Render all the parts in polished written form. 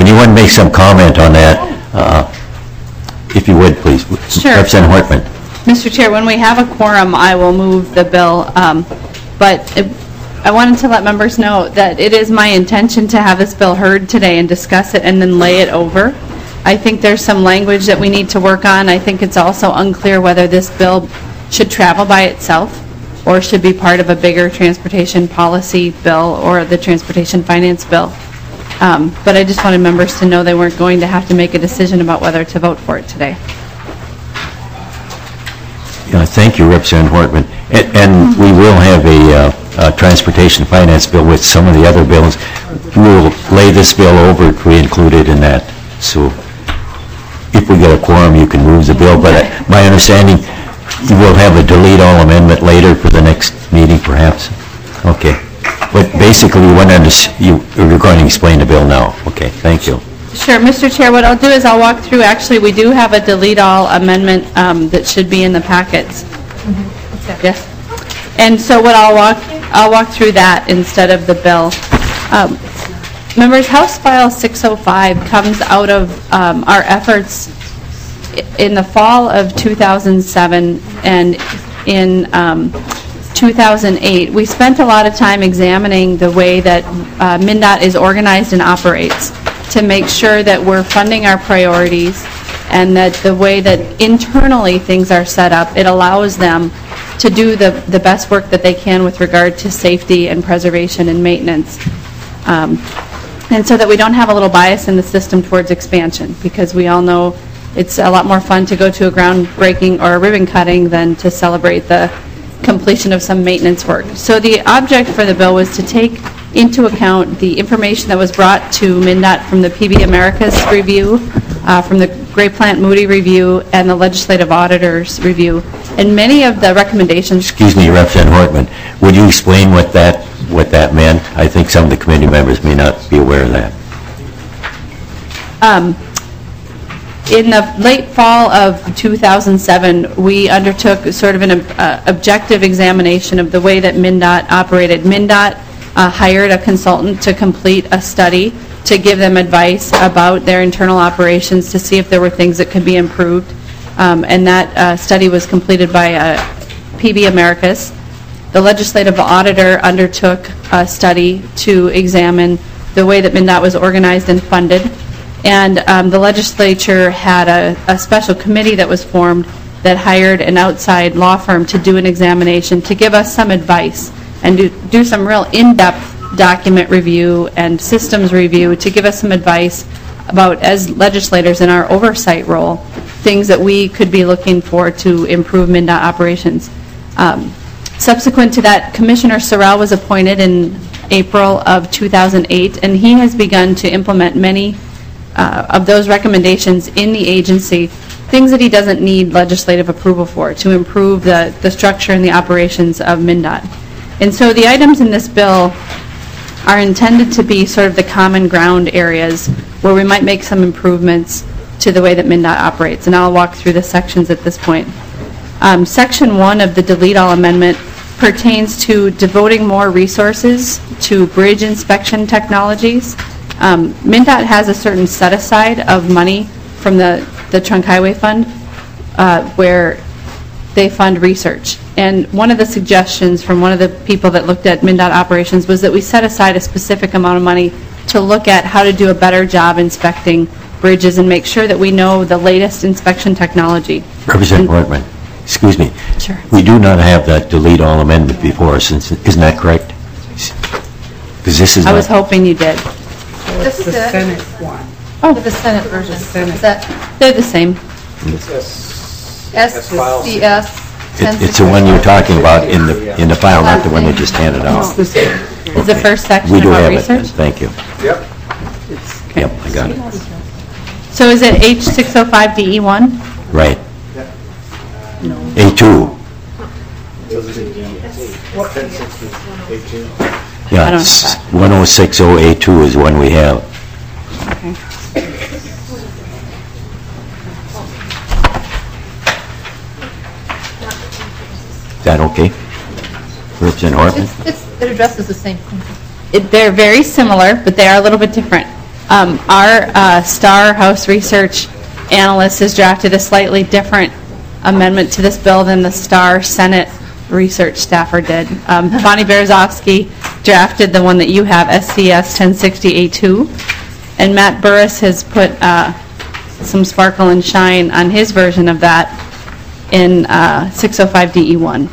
Hortman, you want to make some comment on that? If you would, please. Sure. Representative Hortman. Mr. Chair, when we have a quorum, I will move the bill. I wanted to let members know that it is my intention to have this bill heard today and discuss it and then lay it over. I think there's some language that we need to work on. I think it's also unclear whether this bill should travel by itself or should be part of a bigger transportation policy bill or the transportation finance bill. But I just wanted members to know they weren't going to have to make a decision about whether to vote for it today. Thank you, Representative Hortman. And we will have a transportation finance bill with some of the other bills. We will lay this bill over to be included in that. So if we get a quorum, you can move the bill. But my understanding, you will have a delete all amendment later for the next meeting, perhaps. Okay. But basically, you're going to explain the bill now. Okay. Thank you. Sure, Mr. Chair, what I'll do is I'll walk through, actually, we do have a delete all amendment that should be in the packets. Mm-hmm. Yes. And so what I'll walk through that instead of the bill. Members, House File 605 comes out of our efforts in the fall of 2007 and in 2008. We spent a lot of time examining the way that MnDOT is organized and operates to make sure that we're funding our priorities and that the way that internally things are set up, it allows them to do the best work that they can with regard to safety and preservation and maintenance. And so that we don't have a little bias in the system towards expansion, because we all know it's a lot more fun to go to a groundbreaking or a ribbon cutting than to celebrate the completion of some maintenance work. So the object for the bill was to take into account the information that was brought to MnDOT from the PB Americas review, from the Gray Plant Moody review, and the legislative auditor's review. And many of the recommendations... Excuse me, Representative Hortman. Would you explain what that meant? I think some of the committee members may not be aware of that. In the late fall of 2007, we undertook sort of an objective examination of the way that MnDOT operated. MnDOT hired a consultant to complete a study to give them advice about their internal operations to see if there were things that could be improved. And that study was completed by PB Americas. The legislative auditor undertook a study to examine the way that MnDOT was organized and funded. And the legislature had a special committee that was formed that hired an outside law firm to do an examination to give us some advice and do some real in-depth document review and systems review to give us some advice about, as legislators in our oversight role, things that we could be looking for to improve MnDOT operations. Subsequent to that, Commissioner Sorrell was appointed in April of 2008, and he has begun to implement many of those recommendations in the agency, things that he doesn't need legislative approval for, to improve the structure and the operations of MnDOT. And so the items in this bill are intended to be sort of the common ground areas where we might make some improvements to the way that MnDOT operates. And I'll walk through the sections at this point. Section 1 of the Delete All Amendment pertains to devoting more resources to bridge inspection technologies. MnDOT has a certain set-aside of money from the Trunk Highway Fund where they fund research. And one of the suggestions from one of the people that looked at MnDOT operations was that we set aside a specific amount of money to look at how to do a better job inspecting bridges and make sure that we know the latest inspection technology. Representative Hortman, excuse me. Sure. We do not have that delete all amendment before us. Isn't that correct? Because this is. I was hoping you did. This is the Senate one. Oh, the Senate version. Is that, they're the same. SCS. It's the one you're talking about in the file, not the one you just handed out. Is the first section we do about have research? It. Thank you. Yep. Okay. Yep, I got it. So is it H605DE1? Right. Yep. No. A2. Yeah, 1060A2 is one we have. Okay. Is that okay? Representative Hortman? It addresses the same thing. They're very similar, but they are a little bit different. Our Star House Research analyst has drafted a slightly different amendment to this bill than the Star Senate research staffer did. Bonnie Berezovsky drafted the one that you have, SCS 1060A2, and Matt Burris has put some sparkle and shine on his version of that in 605DE1.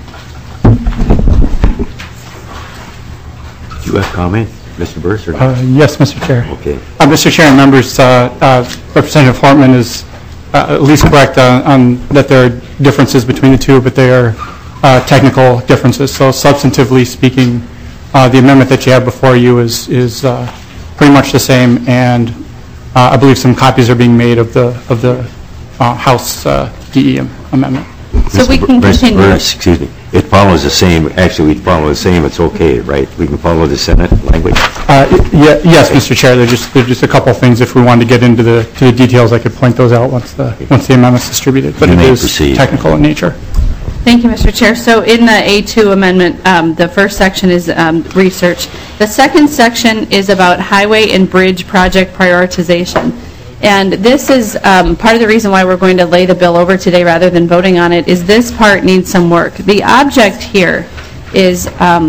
Do you have comment, Mr. Burris? Or Yes, Mr. Chair. okay. Mr. Chair and members, Representative Hartman is at least correct on that there are differences between the two, but they are technical differences. So substantively speaking, the amendment that you have before you is pretty much the same, and I believe some copies are being made of the House DE amendment. So we can continue. Burris, excuse me. It follows the same. Actually, we follow the same. It's okay, right? We can follow the Senate language. Yes, Mr. Chair. There's just a couple things. If we wanted to get into the details, I could point those out once the amendment's distributed. But You it may is proceed. technical in nature. Thank you, Mr. Chair. So in the A2 amendment, the first section is research. The second section is about highway and bridge project prioritization. And this is part of the reason why we're going to lay the bill over today rather than voting on it, is this part needs some work. The object here is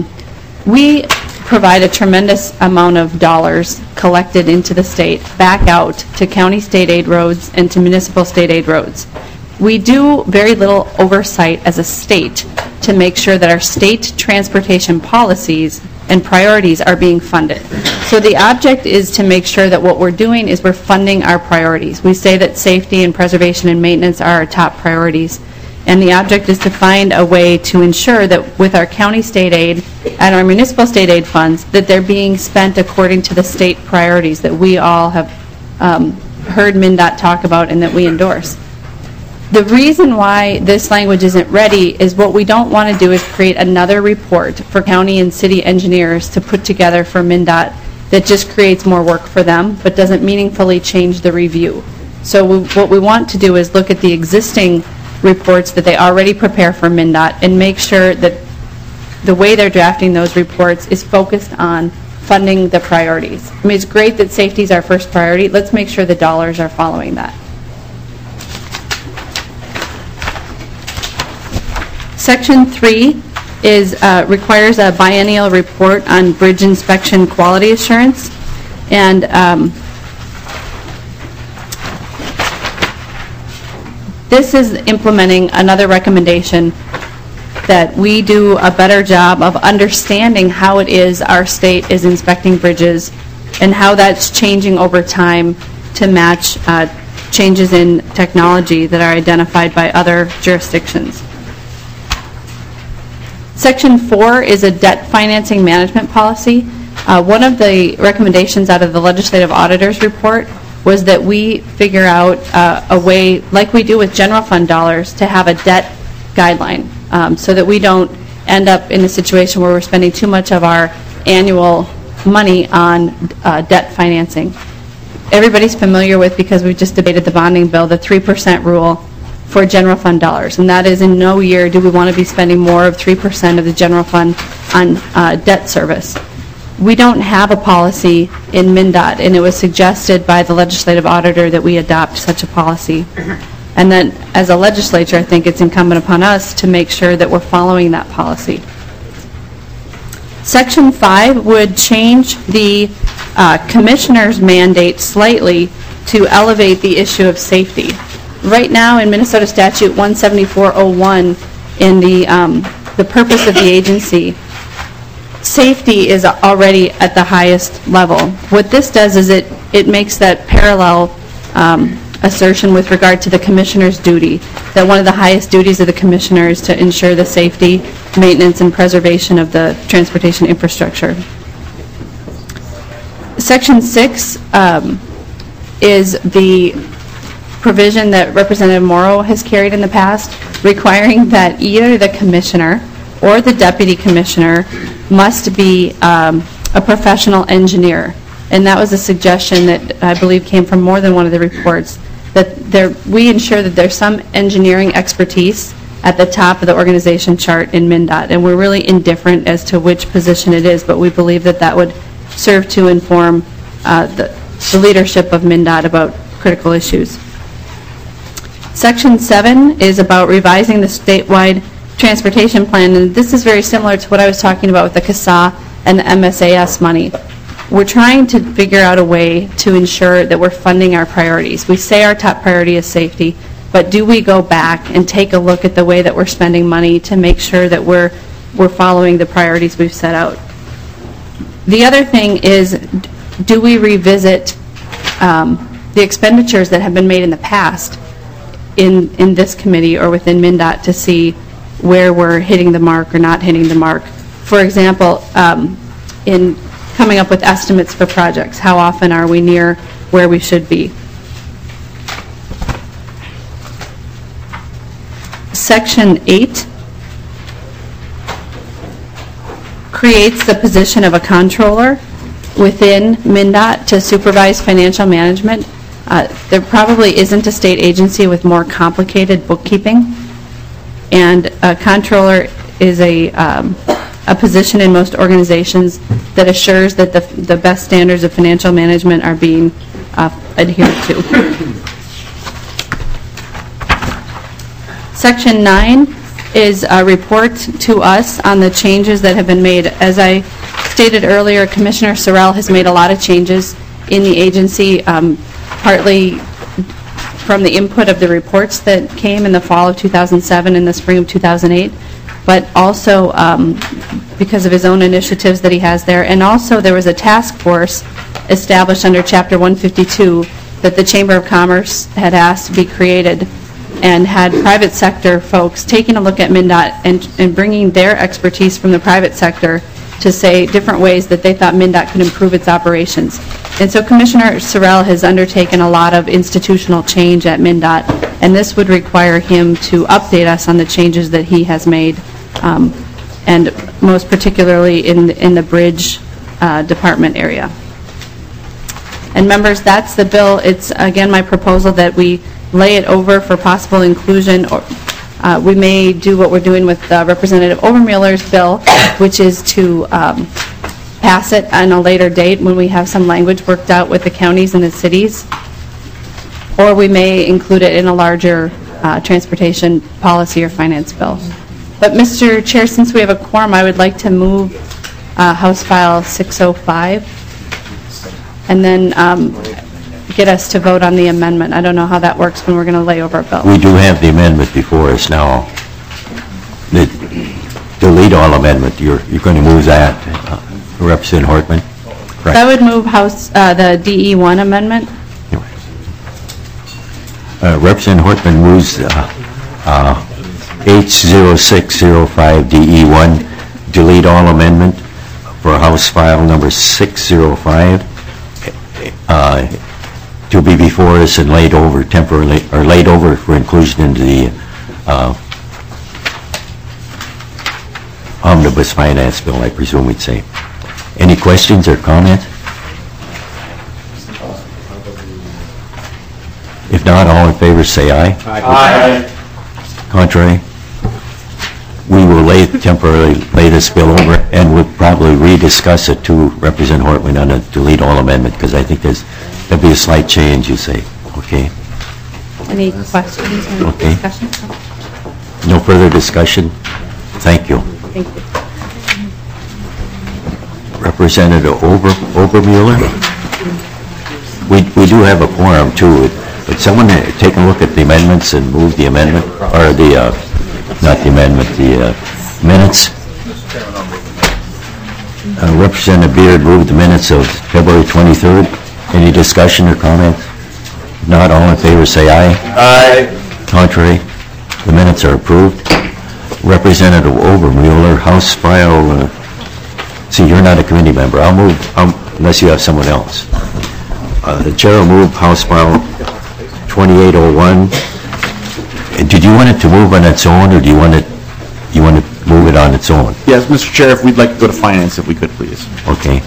we provide a tremendous amount of dollars collected into the state back out to county state aid roads and to municipal state aid roads. We do very little oversight as a state to make sure that our state transportation policies and priorities are being funded. So the object is to make sure that what we're doing is we're funding our priorities. We say that safety and preservation and maintenance are our top priorities. And the object is to find a way to ensure that with our county state aid and our municipal state aid funds, that they're being spent according to the state priorities that we all have heard MnDOT talk about and that we endorse. The reason why this language isn't ready is what we don't want to do is create another report for county and city engineers to put together for MnDOT that just creates more work for them but doesn't meaningfully change the review. So what we want to do is look at the existing reports that they already prepare for MnDOT and make sure that the way they're drafting those reports is focused on funding the priorities. I mean, it's great that safety is our first priority. Let's make sure the dollars are following that. Section 3 requires a biennial report on bridge inspection quality assurance. And this is implementing another recommendation that we do a better job of understanding how it is our state is inspecting bridges and how that's changing over time to match changes in technology that are identified by other jurisdictions. Section 4 is a debt financing management policy. One of the recommendations out of the legislative auditor's report was that we figure out a way, like we do with general fund dollars, to have a debt guideline so that we don't end up in a situation where we're spending too much of our annual money on debt financing. Everybody's familiar with, because we just debated the bonding bill, the 3% rule for general fund dollars, and that is in no year do we want to be spending more of 3% of the general fund on debt service. We don't have a policy in MnDOT, and it was suggested by the legislative auditor that we adopt such a policy. And then as a legislature, I think it's incumbent upon us to make sure that we're following that policy. Section 5 would change the commissioner's mandate slightly to elevate the issue of safety. Right now in Minnesota Statute 17401, in the purpose of the agency, safety is already at the highest level. What this does is it makes that parallel assertion with regard to the commissioner's duty, that one of the highest duties of the commissioner is to ensure the safety, maintenance, and preservation of the transportation infrastructure. Section 6 is the provision that Representative Morrow has carried in the past, requiring that either the commissioner or the deputy commissioner must be a professional engineer. And that was a suggestion that I believe came from more than one of the reports, that we ensure that there's some engineering expertise at the top of the organization chart in MnDOT. And we're really indifferent as to which position it is, but we believe that that would serve to inform the leadership of MnDOT about critical issues. Section 7 is about revising the statewide transportation plan, and this is very similar to what I was talking about with the CASA and the MSAS money. We're trying to figure out a way to ensure that we're funding our priorities. We say our top priority is safety, but do we go back and take a look at the way that we're spending money to make sure that we're following the priorities we've set out? The other thing is, do we revisit the expenditures that have been made in the past in this committee or within MnDOT to see where we're hitting the mark or not hitting the mark? For example, in coming up with estimates for projects, how often are we near where we should be? Section 8 creates the position of a controller within MnDOT to supervise financial management. There probably isn't a state agency with more complicated bookkeeping, and a controller is a position in most organizations that assures that the best standards of financial management are being adhered to. Section 9 is a report to us on the changes that have been made. As I stated earlier, Commissioner Sorrell has made a lot of changes in the agency, partly from the input of the reports that came in the fall of 2007 and the spring of 2008, but also because of his own initiatives that he has there. And also there was a task force established under Chapter 152 that the Chamber of Commerce had asked to be created, and had private sector folks taking a look at MnDOT and bringing their expertise from the private sector to say different ways that they thought MnDOT could improve its operations. And so Commissioner Sorrell has undertaken a lot of institutional change at MnDOT, and this would require him to update us on the changes that he has made, and most particularly in the bridge department area. And members, that's the bill. It's, again, my proposal that we lay it over for possible inclusion, or we may do what we're doing with Representative Obermueller's bill, which is to pass it on a later date when we have some language worked out with the counties and the cities, or we may include it in a larger transportation policy or finance bill. But Mr. Chair, since we have a quorum, I would like to move House File 605 and then get us to vote on the amendment. I don't know how that works when we're going to lay over a bill. We do have the amendment before us now. The delete all amendment, you're going to move that, Representative Hortman? Correct. I would move the DE1 amendment. Representative Hortman moves H0605 DE1, delete all amendment for House File number 605. To be before us and laid over temporarily, or laid over for inclusion into the omnibus finance bill, I presume we'd say. Any questions or comments? If not, all in favor say aye. Aye. Contrary? We will temporarily lay this bill over, and we'll probably rediscuss it to Representative Hortman on a delete all amendment, because I think there'll be a slight change, you say. Okay? Any questions or Okay. discussion? No further discussion? Thank you. Thank you. Representative Obermueller? We do have a quorum, too. Would someone take a look at the amendments and move the amendment, or the, not the amendment, the minutes? Representative Beard moved the minutes of February 23rd. Any discussion or comment? If not, all in favor say aye. Aye. Contrary? The minutes are approved. Representative Obermueller, House File, see, you're not a committee member. I'll move, unless you have someone else. The chair will move House File 2801. Did you want it to move on its own, or do you want to move it on its own? Yes, Mr. Chair, if we'd like to go to finance, if we could, please. Okay.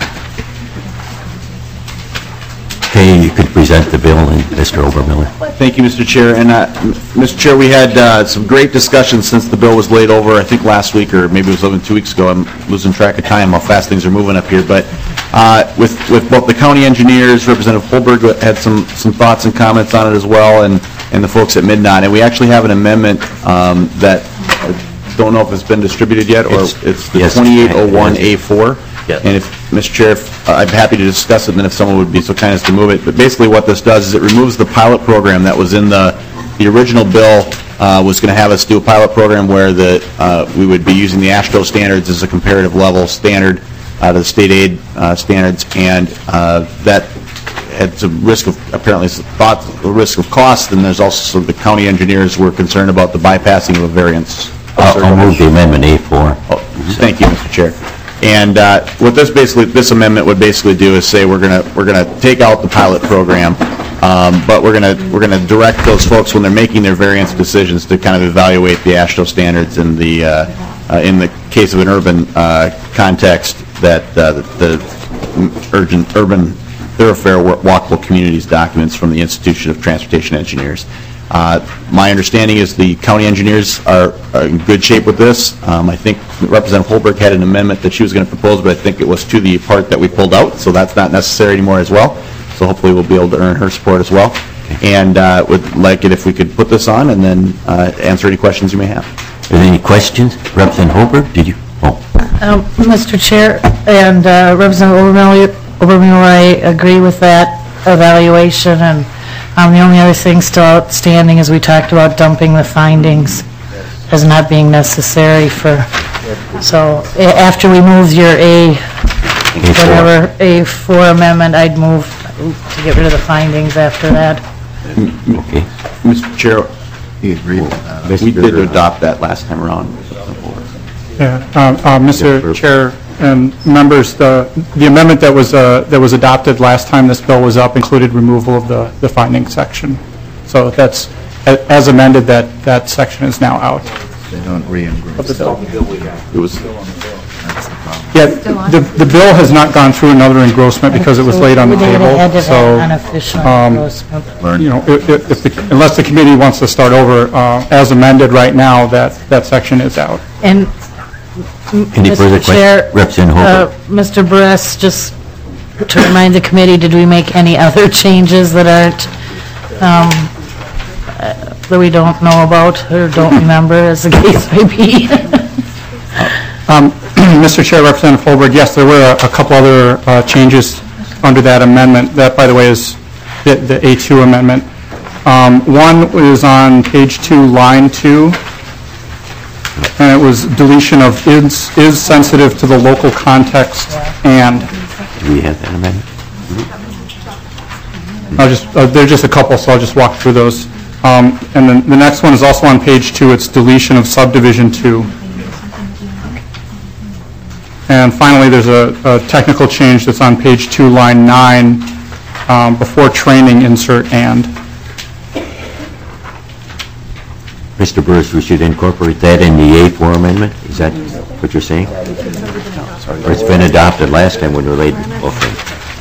Okay, you could present the bill, and Mr. Obermueller. Thank you, Mr. Chair. And, Mr. Chair, we had some great discussion since the bill was laid over, I think last week, or maybe it was even 2 weeks ago. I'm losing track of time, how fast things are moving up here. But With both the county engineers, Representative Holberg had some thoughts and comments on it as well, and the folks at MnDOT. And we actually have an amendment that, I don't know if it's been distributed yet, or it's the Yes. 2801A4. Yes. And if, Mr. Chair, I'd be happy to discuss it, and then if someone would be so kind as to move it. But basically what this does is it removes the pilot program that was in the original bill, was going to have us do a pilot program where we would be using the AASHTO standards as a comparative level standard to the state aid standards, and that had some risk of, apparently, the risk of cost, and there's also the county engineers were concerned about the bypassing of a variance. I'll move the amendment A4. Oh, thank you, Mr. Chair. And what this amendment would basically do is say we're gonna take out the pilot program, but we're gonna direct those folks when they're making their variance decisions to kind of evaluate the AASHTO standards in the case of an urban context, that the urban thoroughfare walkable communities documents from the Institution of Transportation Engineers. My understanding is the county engineers are in good shape with this. I think Representative Holberg had an amendment that she was going to propose, but I think it was to the part that we pulled out, so that's not necessary anymore as well. So hopefully we'll be able to earn her support as well. And would like it if we could put this on and then answer any questions you may have. Are there any questions? Representative Holberg, did you? Oh. Mr. Chair and Representative Obermuller, I agree with that evaluation, and the only other thing still outstanding is we talked about dumping the findings as not being necessary so after we move your A4 amendment, I'd move to get rid of the findings after that. Okay. Mr. Chair, we did adopt that last time around. Yeah, Mr. Chair and members, the amendment that was adopted last time this bill was up included removal of the finding section. So that's, as amended, that section is now out of the bill. It was. Yeah, the bill has not gone through another engrossment because it was laid on the table. We had to So, have unofficial engrossment. you know, unless the committee wants to start over, as amended right now, that section is out. And Any further Mr. Chair, questions? Representative Holberg. Mr. Buress, just to remind the committee, did we make any other changes that aren't, that we don't know about or don't remember, as the case may be? Mr. Chair, Representative Holberg, yes, there were a couple other changes under that amendment. That, by the way, is the A2 amendment. One is on page 2, line 2. And it was deletion of is sensitive to the local context and. Do we have that amendment? There's just a couple, so I'll just walk through those. And then the next one is also on page 2. It's deletion of subdivision 2. And finally, there's a technical change that's on page 2, line 9. Before training, insert and. Mr. Burris, we should incorporate that in the A4 amendment? Is that what you're saying? Or it's been adopted last time when we laid both in?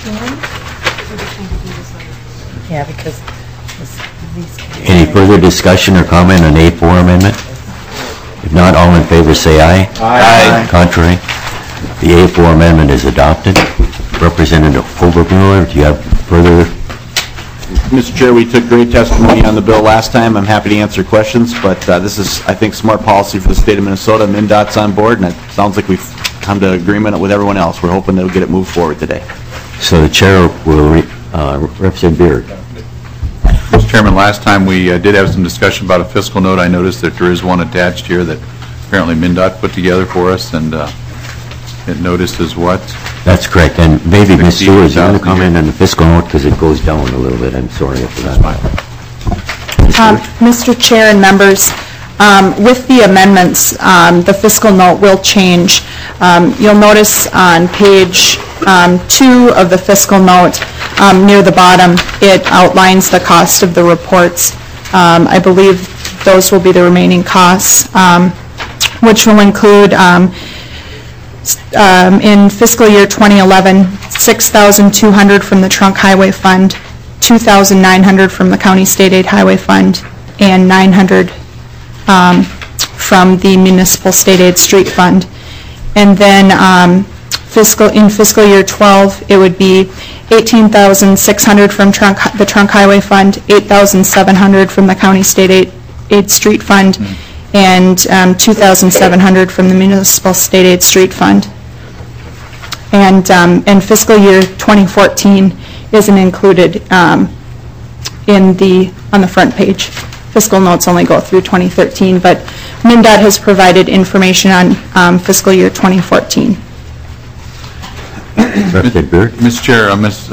Yeah, because Any further discussion or comment on A4 amendment? If not, all in favor say aye. Aye. Contrary? The A4 amendment is adopted. Representative Obermuller, do you have further? Mr. Chair, we took great testimony on the bill last time. I'm happy to answer questions, but this is, I think, smart policy for the state of Minnesota. MnDOT's on board, and it sounds like we've come to agreement with everyone else. We're hoping they'll get it moved forward today. So the chair will, Representative Beard. Mr. Chairman, last time we did have some discussion about a fiscal note. I noticed that there is one attached here that apparently MnDOT put together for us, and it noticed as what? That's correct. And maybe, Ms. Stewart, do you want to 60,000 comment on the fiscal note because it goes down a little bit? I'm sorry for that. Mr. Chair and members, with the amendments, the fiscal note will change. You'll notice on page 2 of the fiscal note, near the bottom, it outlines the cost of the reports. I believe those will be the remaining costs, which will include in fiscal year 2011, $6,200 from the Trunk Highway Fund, $2,900 from the County State Aid Highway Fund, and $900 from the Municipal State Aid Street Fund. And then In fiscal year 12, it would be $18,600 from the Trunk Highway Fund, $8,700 from the County State Aid Street Fund, and $2,700 from the Municipal State Aid Street Fund. And fiscal year 2014 isn't included on the front page. Fiscal notes only go through 2013, but MnDOT has provided information on fiscal year 2014. Representative Beard? Mr. Chair, Ms.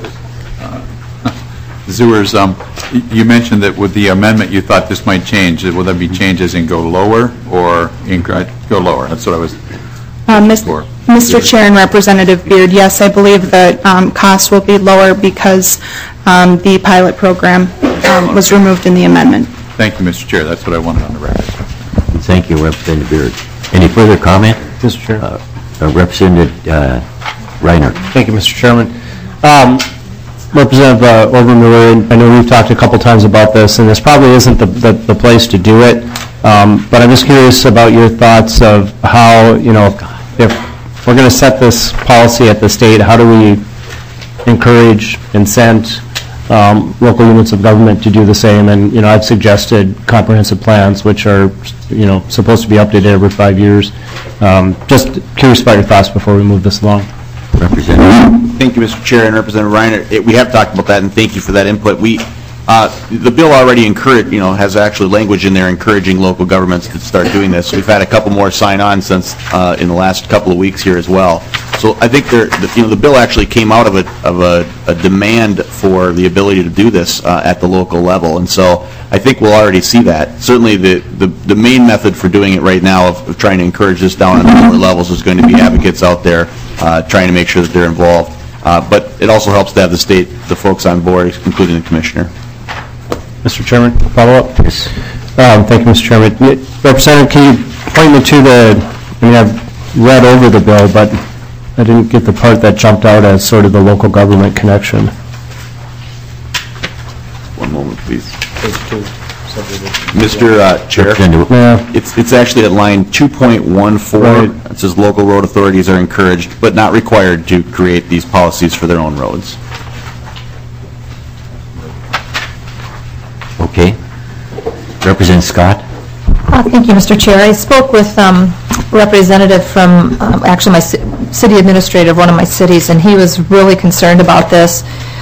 Zewers, you mentioned that with the amendment you thought this might change. Will there be changes in go lower or go lower? That's what I was for. Mr. Chair and Representative Beard, yes, I believe the cost will be lower because the pilot program was removed in the amendment. Thank you, Mr. Chair. That's what I wanted on the record. Thank you, Representative Beard. Any further comment? Mr. Chair. Representative Reiner. Thank you, Mr. Chairman. Representative Obermuller, I know we've talked a couple times about this, and this probably isn't the place to do it, but I'm just curious about your thoughts of how, if we're going to set this policy at the state, how do we encourage, incent local units of government to do the same? And, I've suggested comprehensive plans, which are, supposed to be updated every 5 years. Just curious about your thoughts before we move this along. Representative. Thank you, Mr. Chair and Representative Reiner. We have talked about that, and thank you for that input. The bill already has actually language in there encouraging local governments to start doing this. We've had a couple more sign-on since in the last couple of weeks here as well. So I think the bill actually came out of a demand for the ability to do this at the local level, and so I think we'll already see that. Certainly, the main method for doing it right now of trying to encourage this down on the lower levels is going to be advocates out there trying to make sure that they're involved. But it also helps to have the folks on board, including the commissioner. Mr. Chairman, follow-up? Yes. Thank you, Mr. Chairman. Representative, can you point me to I've read over the bill, but I didn't get the part that jumped out as sort of the local government connection. One moment, please. Mr. Chair, Yeah. it's actually at line 2.14. Right. It says local road authorities are encouraged but not required to create these policies for their own roads. Okay. Representative Scott? Thank you, Mr. Chair. I spoke with a representative from, actually my city administrator of one of my cities, and he was really concerned about this.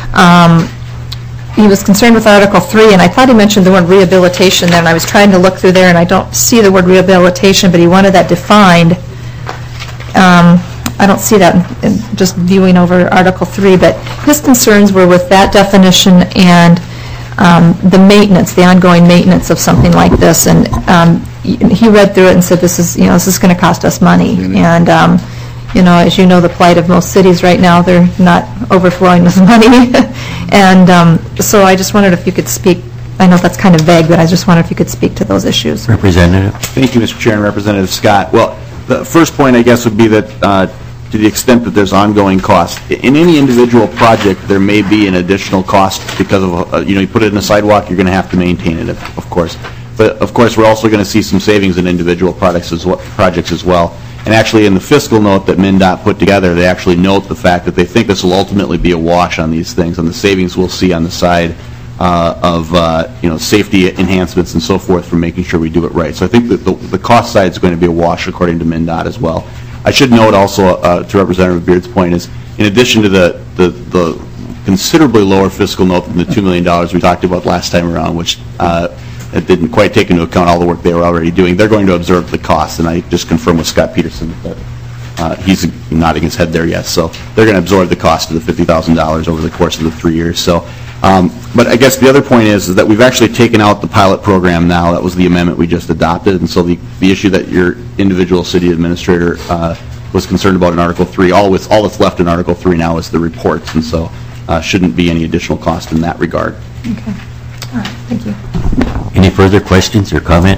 He was concerned with Article 3, and I thought he mentioned the word rehabilitation there, and I was trying to look through there, and I don't see the word rehabilitation, but he wanted that defined. I don't see that in just viewing over Article 3, but his concerns were with that definition and the maintenance, the ongoing maintenance of something like this, and he read through it and said, this is going to cost us money, and as you know, the plight of most cities right now, they're not overflowing with money, and so I just wondered if you could speak. I know that's kind of vague, but I just wondered if you could speak to those issues. Representative? Thank you, Mr. Chair and Representative Scott. Well, the first point, I guess, would be that to the extent that there's ongoing cost. In any individual project, there may be an additional cost because of, you put it in a sidewalk, you're going to have to maintain it, of course. But, of course, we're also going to see some savings in individual projects as well. And actually, in the fiscal note that MnDOT put together, they actually note the fact that they think this will ultimately be a wash on these things, and the savings we'll see on the side of safety enhancements and so forth for making sure we do it right. So I think that the cost side is going to be a wash according to MnDOT as well. I should note also, to Representative Beard's point, is in addition to the considerably lower fiscal note than the $2 million we talked about last time around, which it didn't quite take into account all the work they were already doing, they're going to absorb the cost, and I just confirmed with Scott Peterson that he's nodding his head there, yes. So they're going to absorb the cost of the $50,000 over the course of the 3 years. So, but I guess the other point is that we've actually taken out the pilot program now. That was the amendment we just adopted, and so the issue that your individual city administrator was concerned about in Article 3, all that's left in Article 3 now is the reports, and so shouldn't be any additional cost in that regard. Okay. All right. Thank you. Any further questions or comment?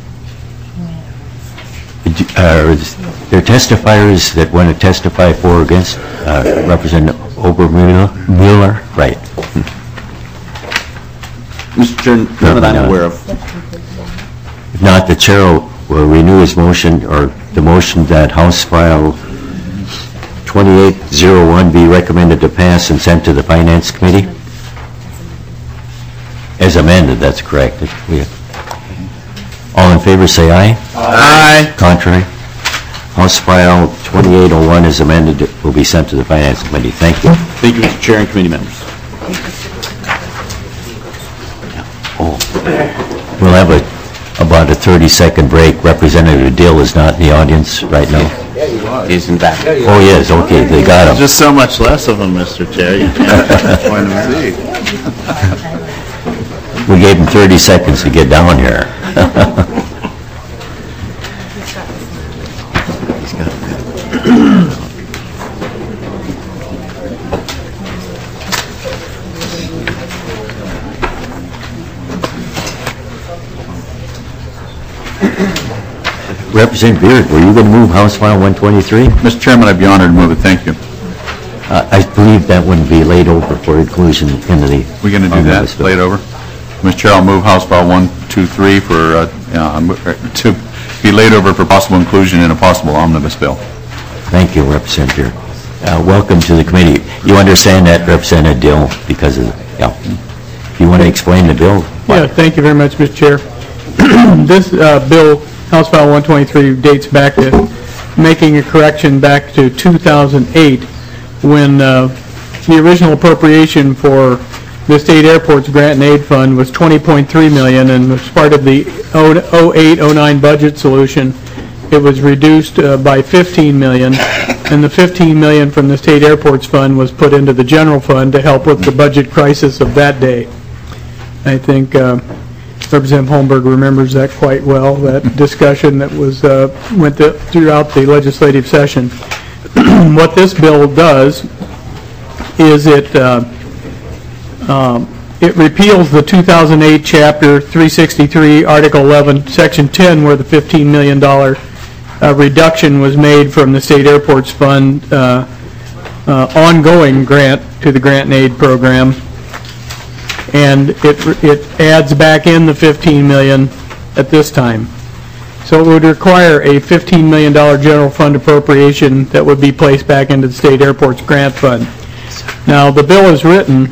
Are there testifiers that want to testify for or against? Representative Obermuller? Right. Mr. Chair, none that I'm aware of. If not, the chair will renew his motion, or the motion that House File 2801 be recommended to pass and sent to the Finance Committee? As amended, that's correct. All in favor, say aye. Aye. Contrary? House File 2801 is amended, will be sent to the Finance Committee. Thank you. Thank you, Mr. Chair and committee members. We'll have about a 30-second break. Representative Dill is not in the audience right now. He's in back. Oh, yes, okay, they got him. Just so much less of him, Mr. Chair. You can't We gave him 30 seconds to get down here. Representative Beard, were you going to move House File 123? Mr. Chairman, I'd be honored to move it. Thank you. I believe that wouldn't be laid over for inclusion into the... We're going to do that, lay it over? Mr. Chair, I'll move House File 123 for, to be laid over for possible inclusion in a possible omnibus bill. Thank you, Representative Beard. Welcome to the committee. You understand that, Representative Dill, because of... Yeah. You want to explain the bill? Yeah, thank you very much, Mr. Chair. This bill, House File 123, dates back to making a correction back to 2008 when the original appropriation for the state airports grant and aid fund was $20.3 million, and as part of the 08-09 budget solution, it was reduced by $15 million, and the $15 million from the state airports fund was put into the general fund to help with the budget crisis of that day. I think Representative Holmberg remembers that quite well, that discussion that was went throughout the legislative session. What this bill does is it repeals the 2008 Chapter 363, Article 11, Section 10, where the $15 million reduction was made from the State Airports Fund ongoing grant to the Grant and Aid Program. And it adds back in the $15 million at this time. So it would require a $15 million general fund appropriation that would be placed back into the State Airports Grant Fund. Now, the bill is written,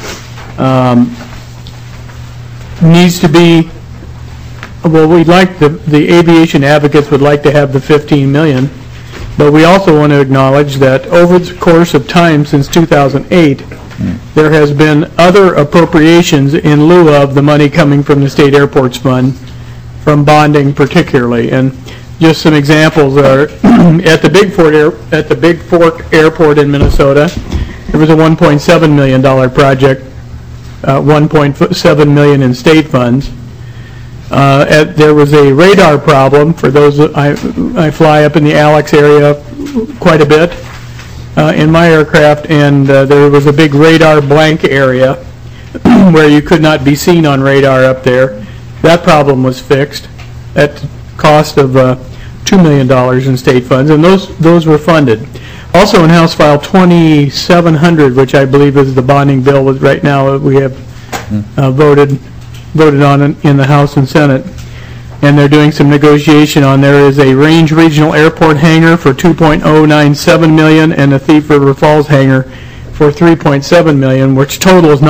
needs to be, well, we'd like, the aviation advocates would like to have the $15 million, but we also want to acknowledge that over the course of time since 2008, there has been other appropriations in lieu of the money coming from the State Airports Fund, from bonding particularly. And just some examples are at the Big Fork Airport in Minnesota, there was a $1.7 million project, $1.7 million in state funds. There was a radar problem for those. I fly up in the Alex area quite a bit in my aircraft, and there was a big radar blank area where you could not be seen on radar up there. That problem was fixed at the cost of $2 million in state funds, and those were funded. Also in House File 2700, which I believe is the bonding bill right now we have voted on in the House and Senate, and they're doing some negotiation on. There is a Range Regional Airport hangar for $2.097 million and a Thief River Falls hangar for $3.7 million, which totals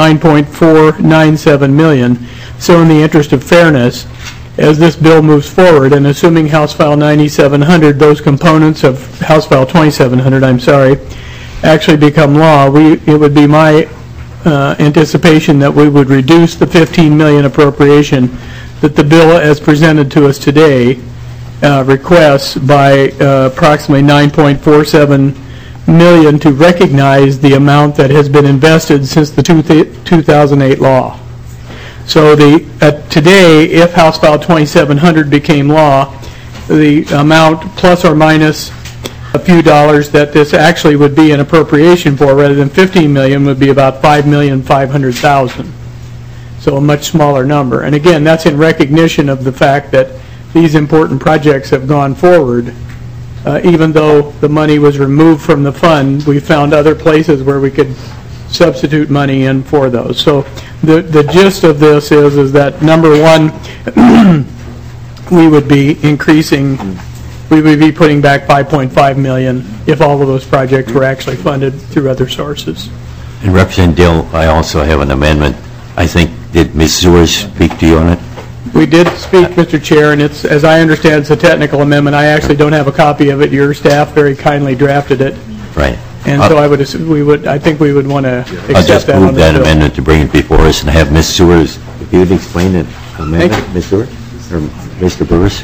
$9.497 million. So in the interest of fairness, as this bill moves forward, and assuming House File 9700, those components of House File 2700, actually become law, it would be my anticipation that we would reduce the $15 million appropriation that the bill as presented to us today requests by approximately $9.47 million to recognize the amount that has been invested since the 2008 law. So today, if House File 2700 became law, the amount plus or minus a few dollars that this actually would be an appropriation for, rather than $15 million, would be about $5,500,000. So a much smaller number. And again, that's in recognition of the fact that these important projects have gone forward. Even though the money was removed from the fund, we found other places where we could substitute money in for those. So the gist of this is that, number one, we would be increasing we would be putting back $5.5 million if all of those projects were actually funded through other sources. And Representative Dill, I also have an amendment. I think, did Ms. Sewers speak to you on it? We did speak, Mr. Chair, and it's, as I understand, it's a technical amendment. I actually don't have a copy of it. Your staff very kindly drafted it. Right. And so I would assume I think we would want to accept that. I'll just on move the that bill. amendment to bring it before us and have Ms. Sewers, if you'd explain it, amendment, Thank you. Ms. Sewers, or Mr. Burris?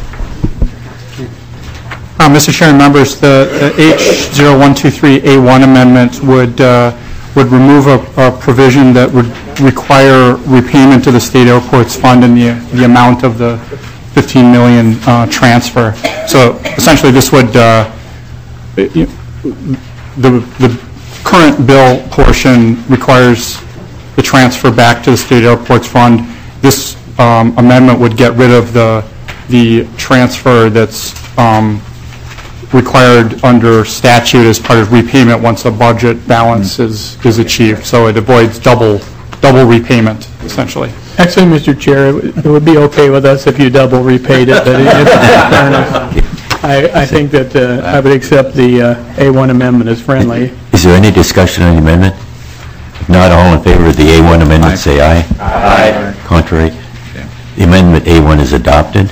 Mr. Chairman, members, the H0123A1 amendment would remove a provision that would require repayment to the state airports fund in the amount of the $15 million transfer. So essentially, this would, the current bill portion requires the transfer back to the state airports fund. This amendment would get rid of the transfer that's required under statute as part of repayment once a budget balance is achieved. So it avoids double repayment, essentially. Actually, Mr. Chair, it would be okay with us if you double repaid it, but I think that I would accept the A1 amendment as friendly. Is there any discussion on the amendment? If not, all in favor of the A1 amendment, say aye. Aye. Contrary? The amendment A1 is adopted.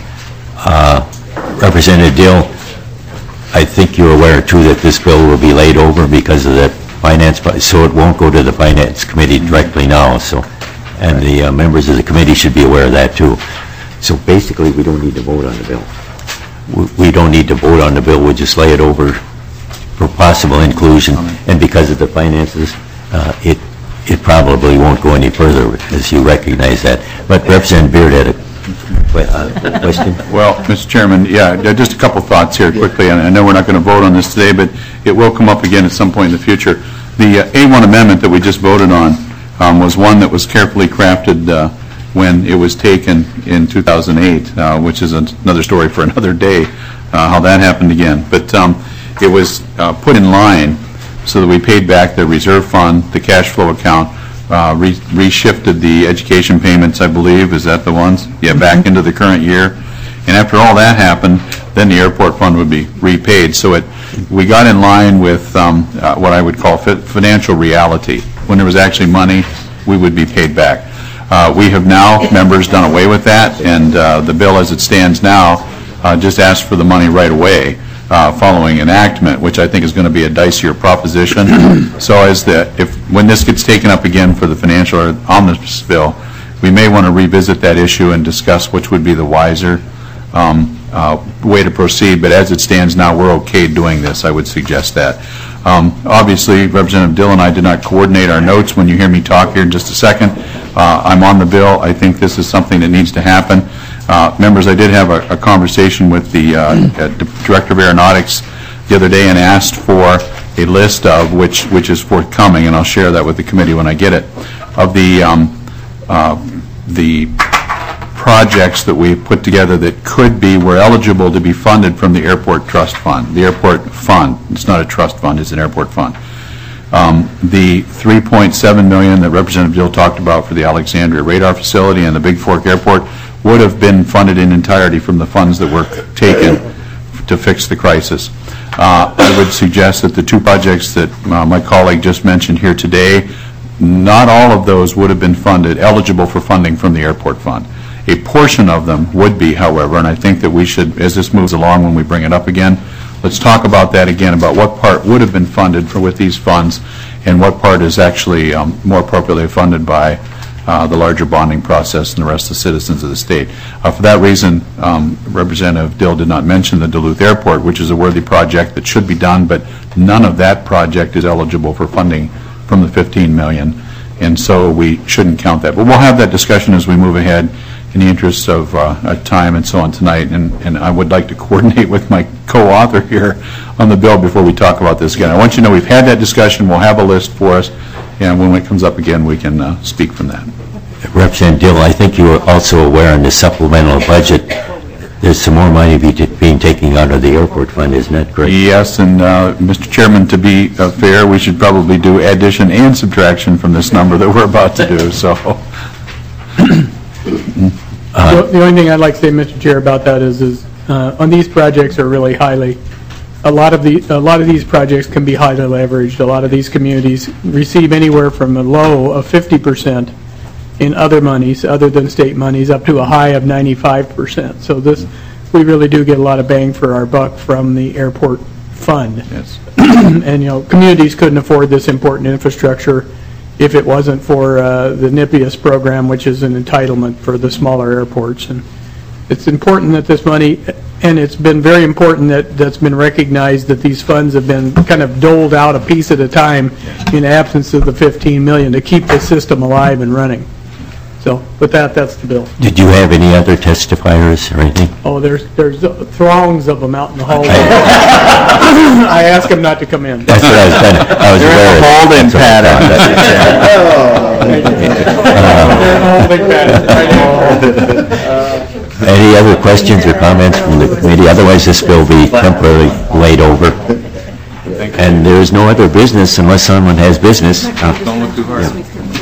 Representative Dill, I think you're aware, too, that this bill will be laid over because of the finance, so it won't go to the Finance Committee directly now, so, and the members of the committee should be aware of that, too. So basically, we don't need to vote on the bill. We don't need to vote on the bill, we'll just lay it over for possible inclusion, and because of the finances, it probably won't go any further, as you recognize that. But Representative Beard had a question? Well, Mr. Chairman, yeah, just a couple thoughts here quickly. And I know we're not going to vote on this today, but it will come up again at some point in the future. The A1 amendment that we just voted on was one that was carefully crafted when it was taken in 2008, which is another story for another day, how that happened again. But it was put in line so that we paid back the reserve fund, the cash flow account, reshifted the education payments, I believe, is that the ones? Yeah, back into the current year. And after all that happened, then the airport fund would be repaid. So we got in line with what I would call financial reality. When there was actually money, we would be paid back. We have now, members, done away with that, and the bill as it stands now just asks for the money right away following enactment, which I think is going to be a dicier proposition. So when this gets taken up again for the financial or omnibus bill, we may want to revisit that issue and discuss which would be the wiser way to proceed. But as it stands now, we're okay doing this. I would suggest that. Obviously, Representative Dill and I did not coordinate our notes. When you hear me talk here in just a second, I'm on the bill. I think this is something that needs to happen. Members, I did have a conversation with the Director of Aeronautics the other day and asked for a list of which is forthcoming, and I'll share that with the committee when I get it, of the projects that we put together that were eligible to be funded from the Airport Trust Fund. The Airport Fund, it's not a trust fund, it's an airport fund. The $3.7 million that Representative Dill talked about for the Alexandria radar facility and the Big Fork Airport would have been funded in entirety from the funds that were taken to fix the crisis. I would suggest that the two projects that my colleague just mentioned here today, not all of those would have been eligible for funding from the airport fund. A portion of them would be, however, and I think that we should, as this moves along when we bring it up again, let's talk about that again, about what part would have been funded with these funds and what part is actually more appropriately funded by the larger bonding process and the rest of the citizens of the state. For that reason, Representative Dill did not mention the Duluth Airport, which is a worthy project that should be done, but none of that project is eligible for funding from the $15 million, and so we shouldn't count that. But we'll have that discussion as we move ahead in the interests of time and so on tonight, and I would like to coordinate with my co-author here on the bill before we talk about this again. I want you to know we've had that discussion, we'll have a list for us, and when it comes up again, we can speak from that. Representative Dill, I think you are also aware in the supplemental budget, there's some more money being taken out of the airport fund, isn't that correct? Yes, and Mr. Chairman, to be fair, we should probably do addition and subtraction from this number that we're about to do, so. The only thing I'd like to say, Mr. Chair, about that is on these projects are really highly, a lot of these projects can be highly leveraged. A lot of these communities receive anywhere from a low of 50% in other monies, other than state monies, up to a high of 95%. So this, we really do get a lot of bang for our buck from the airport fund. Yes. And, communities couldn't afford this important infrastructure if it wasn't for the NIPIAS program, which is an entitlement for the smaller airports. And it's important that this money, and it's been very important that's been recognized that these funds have been kind of doled out a piece at a time in absence of the 15 million to keep the system alive and running. So with that, that's the bill. Did you have any other testifiers or anything? Oh, there's throngs of them out in the hallway. I asked them not to come in. That's what I was trying to, I was aware of. Holding pattern. Any other questions or comments from the committee? Otherwise, this bill will be temporarily laid over. And there is no other business unless someone has business. Don't look too hard.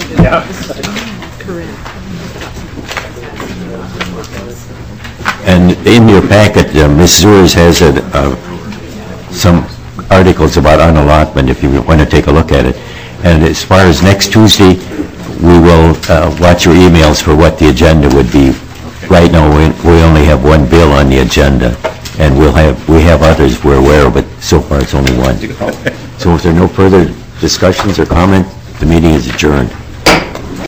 And in your packet, Ms. Zures has some articles about unallotment, if you want to take a look at it. And as far as next Tuesday, we will watch your emails for what the agenda would be. Right now, we only have one bill on the agenda, and we have others we're aware of, but so far it's only one. So if there are no further discussions or comments, the meeting is adjourned.